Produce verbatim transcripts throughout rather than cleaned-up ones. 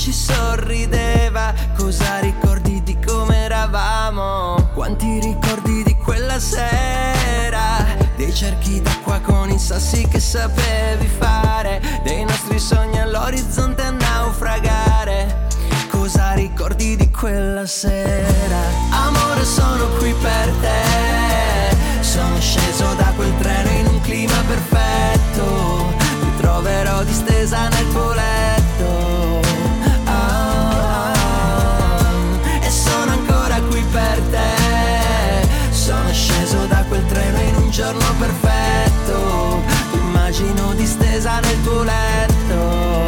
ci sorrideva. Cosa ricordi di come eravamo? Quanti ricordi di quella sera? Dei cerchi d'acqua con i sassi che sapevi fare, dei nostri sogni all'orizzonte a naufragare. Cosa ricordi di quella sera? Amore, sono qui per te. Sono sceso da quel treno in un clima perfetto. Ti troverò distesa nel tuo letto. Ah, e sono ancora qui per te. Sono sceso da quel treno in un giorno perfetto. Ti immagino distesa nel tuo letto.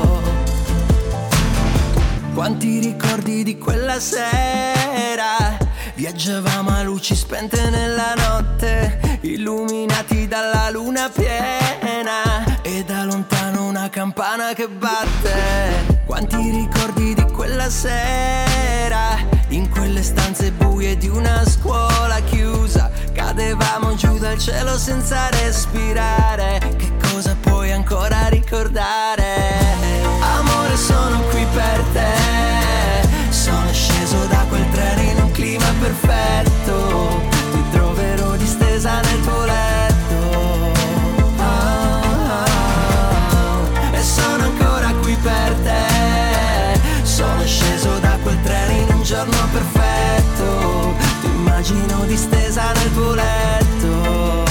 Quanti ricordi di quella sera? Viaggiavamo a luci spente nella notte, illuminati dalla luna piena, e da lontano una campana che batte. Quanti ricordi di quella sera? In quelle stanze buie di una scuola chiusa, cadevamo giù dal cielo senza respirare. Che cosa puoi ancora ricordare? Amore, sono qui per te. Sono sceso da quel treno in un clima perfetto. Ti troverò distesa nel tuo letto. Ah, e sono ancora qui per te. Sono sceso da quel treno in un giorno perfetto. Ti immagino distesa nel tuo letto.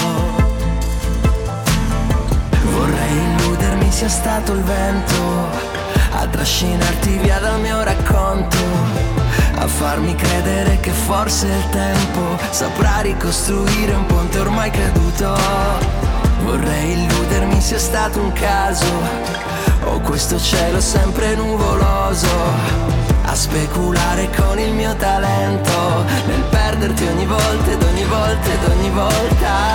Vorrei illudermi sia stato il vento a trascinarti via dal mio racconto, a farmi credere che forse il tempo saprà ricostruire un ponte ormai caduto. Vorrei illudermi sia stato un caso, o questo cielo sempre nuvoloso, a speculare con il mio talento, nel perderti ogni volta ed ogni volta ed ogni volta.